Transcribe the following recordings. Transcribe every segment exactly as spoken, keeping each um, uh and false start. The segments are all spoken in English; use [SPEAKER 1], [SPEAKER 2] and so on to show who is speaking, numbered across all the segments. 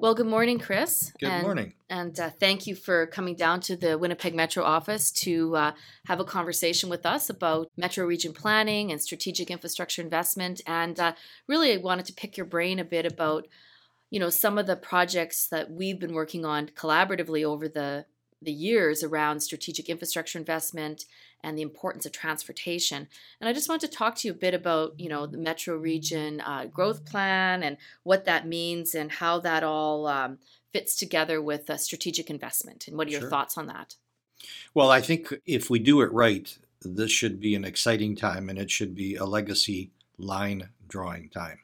[SPEAKER 1] Well, good morning, Chris.
[SPEAKER 2] Good
[SPEAKER 1] and,
[SPEAKER 2] morning.
[SPEAKER 1] And uh, thank you for coming down to the Winnipeg Metro office to uh, have a conversation with us about Metro region planning and strategic infrastructure investment. And uh, really, I wanted to pick your brain a bit about, you know, some of the projects that we've been working on collaboratively over the the years around strategic infrastructure investment and the importance of transportation. And I just want to talk to you a bit about, you know, the Metro Region uh, growth plan and what that means and how that all um, fits together with uh, strategic investment. And what are your
[SPEAKER 2] Sure.
[SPEAKER 1] thoughts on that?
[SPEAKER 2] Well, I think if we do it right, this should be an exciting time, and it should be a legacy line drawing time,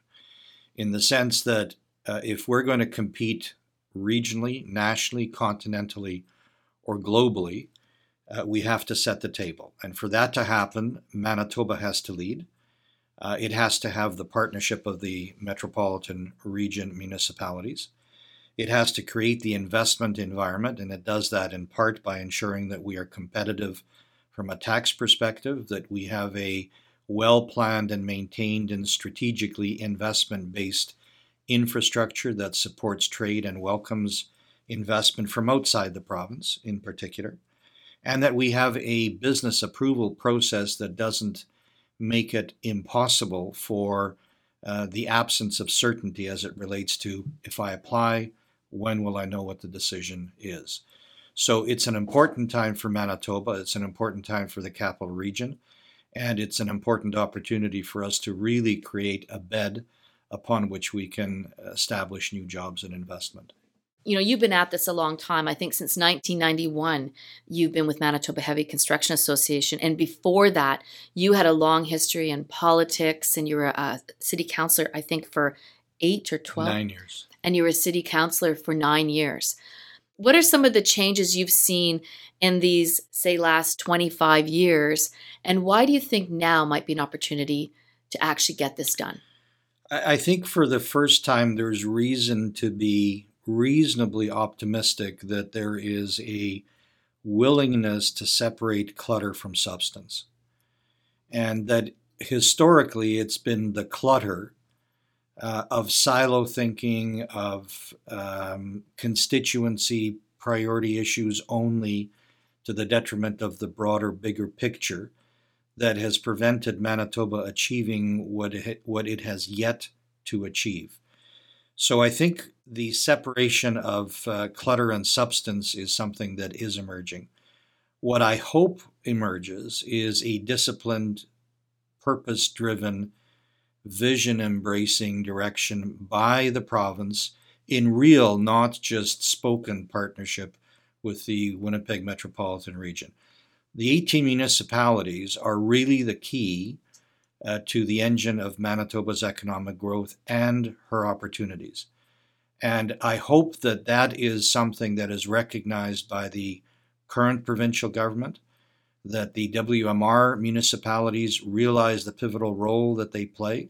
[SPEAKER 2] in the sense that uh, if we're going to compete regionally, nationally, continentally, or globally, uh, we have to set the table. And for that to happen, Manitoba has to lead. Uh, it has to have the partnership of the metropolitan region municipalities. It has to create the investment environment, and it does that in part by ensuring that we are competitive from a tax perspective, that we have a well-planned and maintained and strategically investment-based infrastructure that supports trade and welcomes investment from outside the province in particular, and that we have a business approval process that doesn't make it impossible for uh, the absence of certainty as it relates to, if I apply, when will I know what the decision is? So it's an important time for Manitoba, it's an important time for the capital region, and it's an important opportunity for us to really create a bed upon which we can establish new jobs and investment.
[SPEAKER 1] You know, you've been at this a long time. I think since nineteen ninety-one, you've been with Manitoba Heavy Construction Association. And before that, you had a long history in politics, and you were a city councillor, I think, for eight or twelve.
[SPEAKER 2] Nine years.
[SPEAKER 1] And you were a city councillor for nine years. What are some of the changes you've seen in these, say, last twenty-five years? And why do you think now might be an opportunity to actually get this done?
[SPEAKER 2] I think for the first time, there's reason to be reasonably optimistic that there is a willingness to separate clutter from substance. And that historically it's been the clutter uh, of silo thinking, of um, constituency priority issues only to the detriment of the broader, bigger picture that has prevented Manitoba achieving what it, what it has yet to achieve. So I think the separation of uh, clutter and substance is something that is emerging. What I hope emerges is a disciplined, purpose-driven, vision-embracing direction by the province in real, not just spoken partnership with the Winnipeg metropolitan region. The eighteen municipalities are really the key uh, to the engine of Manitoba's economic growth and her opportunities. And I hope that that is something that is recognized by the current provincial government, that the W M R municipalities realize the pivotal role that they play,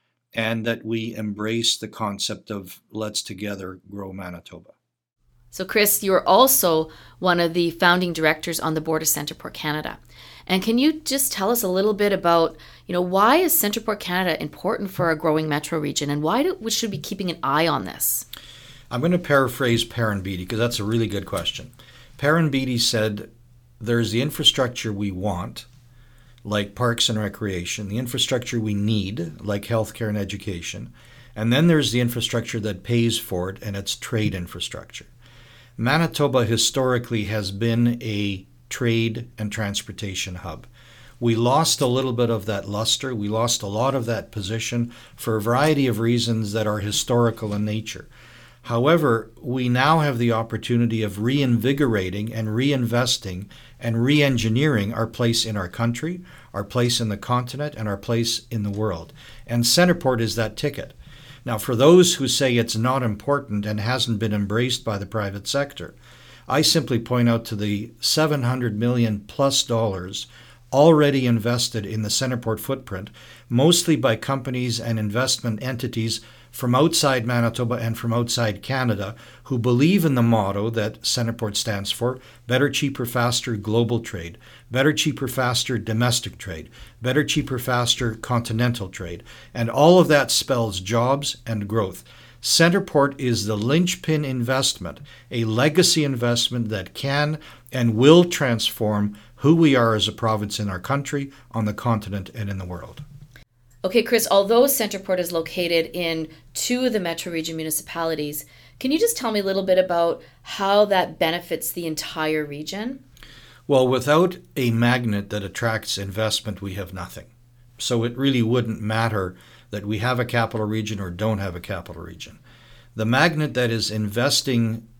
[SPEAKER 2] and that we embrace the concept of let's together grow Manitoba.
[SPEAKER 1] So, Chris, you're also one of the founding directors on the board of Centreport Canada. And can you just tell us a little bit about, you know, why is Centreport Canada important for a growing metro region, and why do, we should be keeping an eye on this?
[SPEAKER 2] I'm going to paraphrase Perrin Beatty because that's a really good question. Perrin Beatty said, there's the infrastructure we want, like parks and recreation, the infrastructure we need, like healthcare and education, and then there's the infrastructure that pays for it, and it's trade infrastructure. Manitoba historically has been a trade and transportation hub. We lost a little bit of that luster. We lost a lot of that position for a variety of reasons that are historical in nature. However, we now have the opportunity of reinvigorating and reinvesting and re-engineering our place in our country, our place in the continent, and our place in the world. And Centreport is that ticket. Now, for those who say it's not important and hasn't been embraced by the private sector, I simply point out to the seven hundred million plus dollars already invested in the Centreport footprint, mostly by companies and investment entities from outside Manitoba and from outside Canada who believe in the motto that Centreport stands for: better, cheaper, faster global trade, better, cheaper, faster domestic trade, better, cheaper, faster continental trade. And all of that spells jobs and growth. Centerport is the linchpin investment, a legacy investment that can and will transform who we are as a province in our country, on the continent, and in the world.
[SPEAKER 1] Okay, Chris, although Centerport is located in two of the Metro Region municipalities, can you just tell me a little bit about how that benefits the entire region?
[SPEAKER 2] Well, without a magnet that attracts investment, we have nothing. So it really wouldn't matter that we have a capital region or don't have a capital region. The magnet that is investing,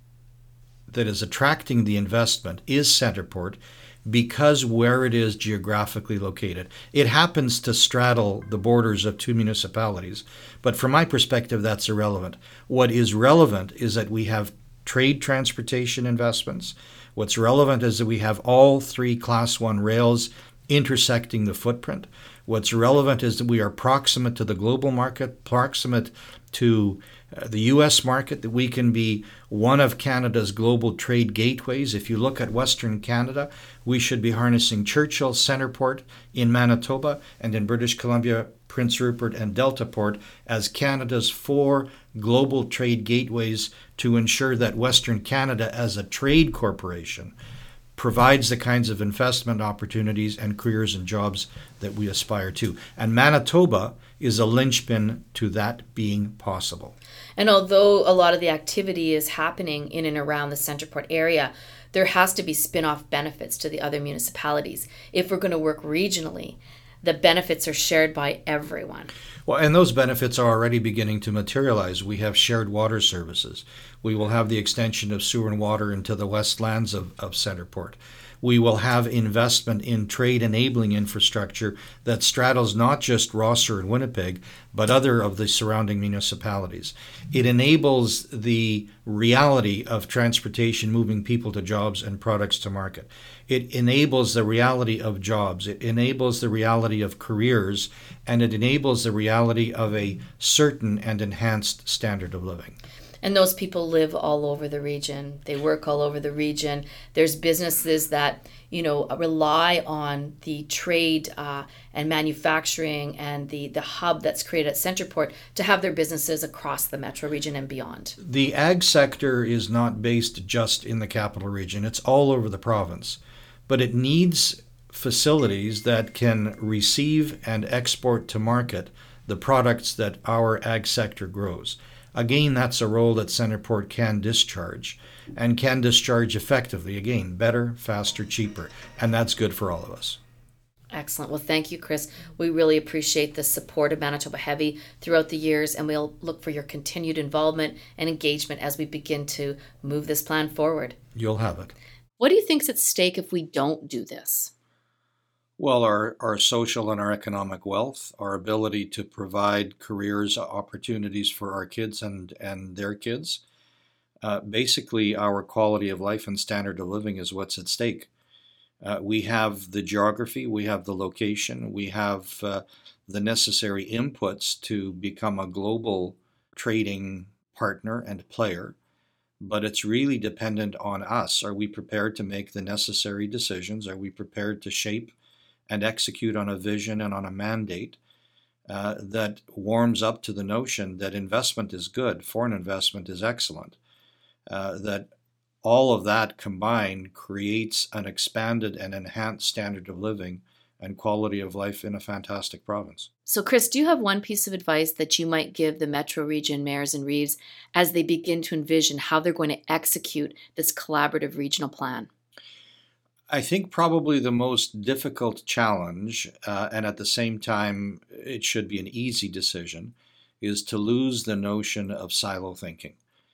[SPEAKER 2] that is attracting the investment, is Centerport, because where it is geographically located. It happens to straddle the borders of two municipalities, but from my perspective, that's irrelevant. What is relevant is that we have trade transportation investments. What's relevant is that we have all three Class one rails intersecting the footprint. What's relevant is that we are proximate to the global market, proximate to uh, the U S market, that we can be one of Canada's global trade gateways. If you look at Western Canada, we should be harnessing Churchill, Centerport in Manitoba, and in British Columbia, Prince Rupert and Deltaport as Canada's four global trade gateways to ensure that Western Canada as a trade corporation provides the kinds of investment opportunities and careers and jobs that we aspire to. And Manitoba is a linchpin to that being possible.
[SPEAKER 1] And although a lot of the activity is happening in and around the Centerport area, there has to be spin-off benefits to the other municipalities. If we're going to work regionally, the benefits are shared by everyone.
[SPEAKER 2] Well, and those benefits are already beginning to materialize. We have shared water services. We will have the extension of sewer and water into the west lands of, of Centerport. We will have investment in trade enabling infrastructure that straddles not just Rosser and Winnipeg, but other of the surrounding municipalities. It enables the reality of transportation moving people to jobs and products to market. It enables the reality of jobs. It enables the reality of careers, and it enables the reality of a certain and enhanced standard of living.
[SPEAKER 1] And those people live all over the region. They work all over the region. There's businesses that, you know, rely on the trade uh, and manufacturing and the, the hub that's created at Centerport to have their businesses across the Metro region and beyond.
[SPEAKER 2] The ag sector is not based just in the capital region. It's all over the province. But it needs facilities that can receive and export to market the products that our ag sector grows. Again, that's a role that Centerport can discharge, and can discharge effectively. Again, better, faster, cheaper, and that's good for all of us.
[SPEAKER 1] Excellent. Well, thank you, Chris. We really appreciate the support of Manitoba Heavy throughout the years, and we'll look for your continued involvement and engagement as we begin to move this plan forward.
[SPEAKER 2] You'll have it.
[SPEAKER 1] What do you think's at stake if we don't do this?
[SPEAKER 2] Well, our, our social and our economic wealth, our ability to provide careers, opportunities for our kids and, and their kids. Uh, basically, our quality of life and standard of living is what's at stake. Uh, we have the geography, we have the location, we have uh, the necessary inputs to become a global trading partner and player. But it's really dependent on us. Are we prepared to make the necessary decisions? Are we prepared to shape and execute on a vision and on a mandate uh, that warms up to the notion that investment is good, foreign investment is excellent, uh, that all of that combined creates an expanded and enhanced standard of living and quality of life in a fantastic province.
[SPEAKER 1] So, Chris, do you have one piece of advice that you might give the Metro Region mayors and reeves as they begin to envision how they're going to execute this collaborative regional plan?
[SPEAKER 2] I think probably the most difficult challenge, uh, and at the same time it should be an easy decision, is to lose the notion of silo thinking.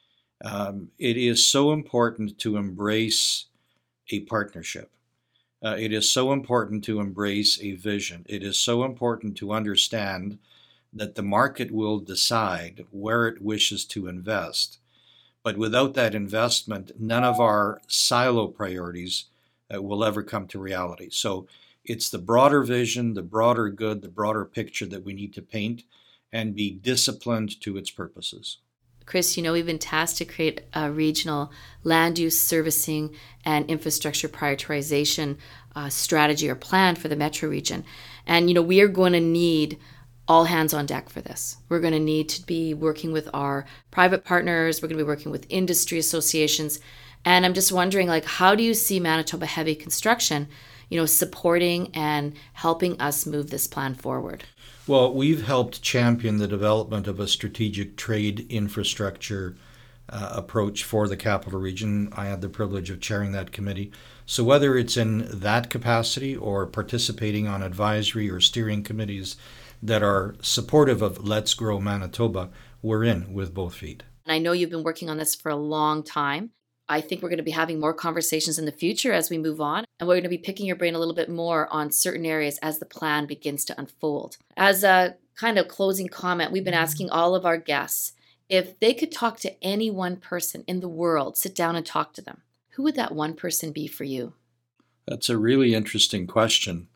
[SPEAKER 2] Um, it is so important to embrace a partnership. Uh, it is so important to embrace a vision. It is so important to understand that the market will decide where it wishes to invest. But without that investment, none of our silo priorities uh, will ever come to reality. So it's the broader vision, the broader good, the broader picture that we need to paint and be disciplined to its purposes.
[SPEAKER 1] Chris, you know, we've been tasked to create a regional land use servicing and infrastructure prioritization uh, strategy or plan for the Metro region. And, you know, we are going to need all hands on deck for this. We're going to need to be working with our private partners. We're going to be working with industry associations. And I'm just wondering, like, how do you see Manitoba Heavy Construction, you know, supporting and helping us move this plan forward?
[SPEAKER 2] Well, we've helped champion the development of a strategic trade infrastructure uh, approach for the Capital Region. I had the privilege of chairing that committee. So whether it's in that capacity or participating on advisory or steering committees that are supportive of Let's Grow Manitoba, we're in with both feet.
[SPEAKER 1] And I know you've been working on this for a long time. I think we're going to be having more conversations in the future as we move on. And we're going to be picking your brain a little bit more on certain areas as the plan begins to unfold. As a kind of closing comment, we've been asking all of our guests, if they could talk to any one person in the world, sit down and talk to them, who would that one person be for you?
[SPEAKER 2] That's a really interesting question.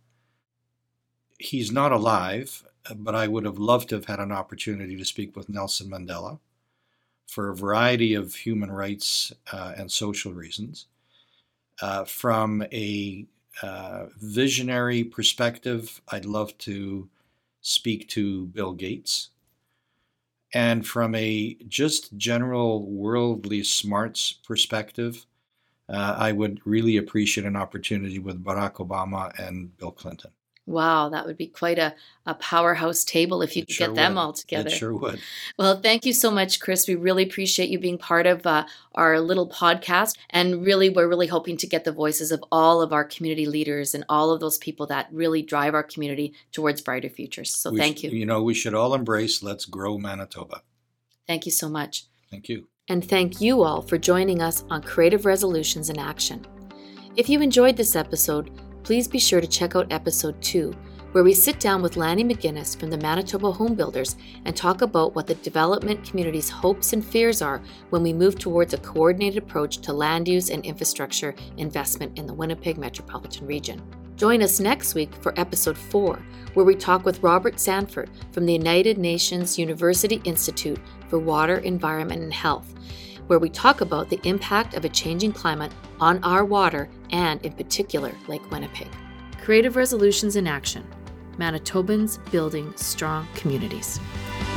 [SPEAKER 2] He's not alive, but I would have loved to have had an opportunity to speak with Nelson Mandela for a variety of human rights uh, and social reasons. Uh, from a uh, visionary perspective, I'd love to speak to Bill Gates. And from a just general worldly smarts perspective, uh, I would really appreciate an opportunity with Barack Obama and Bill Clinton.
[SPEAKER 1] Wow, that would be quite a, a powerhouse table if you
[SPEAKER 2] It
[SPEAKER 1] could
[SPEAKER 2] sure
[SPEAKER 1] get them
[SPEAKER 2] would.
[SPEAKER 1] all together.
[SPEAKER 2] It sure would.
[SPEAKER 1] Well, thank you so much, Chris. We really appreciate you being part of uh, our little podcast. And really, we're really hoping to get the voices of all of our community leaders and all of those people that really drive our community towards brighter futures. So
[SPEAKER 2] We
[SPEAKER 1] thank
[SPEAKER 2] sh-
[SPEAKER 1] you.
[SPEAKER 2] You know, we should all embrace Let's Grow Manitoba.
[SPEAKER 1] Thank you so much.
[SPEAKER 2] Thank you.
[SPEAKER 1] And thank you all for joining us on Creative Resolutions in Action. If you enjoyed this episode, please be sure to check out episode two, where we sit down with Lanny McGinnis from the Manitoba Home Builders and talk about what the development community's hopes and fears are when we move towards a coordinated approach to land use and infrastructure investment in the Winnipeg metropolitan region. Join us next week for episode four, where we talk with Robert Sanford from the United Nations University Institute for Water, Environment and Health, where we talk about the impact of a changing climate on our water and, in particular, Lake Winnipeg. Creative Resolutions in Action. Manitobans building strong communities.